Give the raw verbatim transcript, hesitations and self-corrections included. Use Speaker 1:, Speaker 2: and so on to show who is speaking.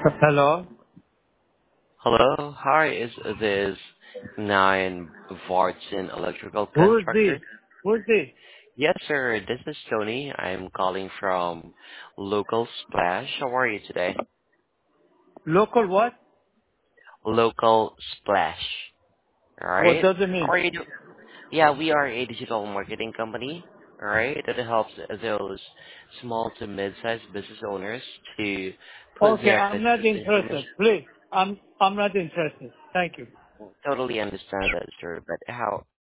Speaker 1: Hello?
Speaker 2: Hello. Hi, is this Nine Vartan Electrical
Speaker 1: Who is this?
Speaker 2: Contractor?
Speaker 1: Who is this?
Speaker 2: Yes, sir. This is Tony. I'm calling from Local Splash. How are you today?
Speaker 1: Local what?
Speaker 2: Local Splash. All
Speaker 1: What
Speaker 2: right.
Speaker 1: does it
Speaker 2: How
Speaker 1: mean?
Speaker 2: are you? Do- yeah, we are a digital marketing company. All right, that helps those small to mid-sized business owners to put
Speaker 1: Okay,
Speaker 2: their
Speaker 1: I'm not
Speaker 2: business
Speaker 1: interested.
Speaker 2: information.
Speaker 1: Please. I'm I'm not interested. Thank you.
Speaker 2: Totally understand that, sir. But how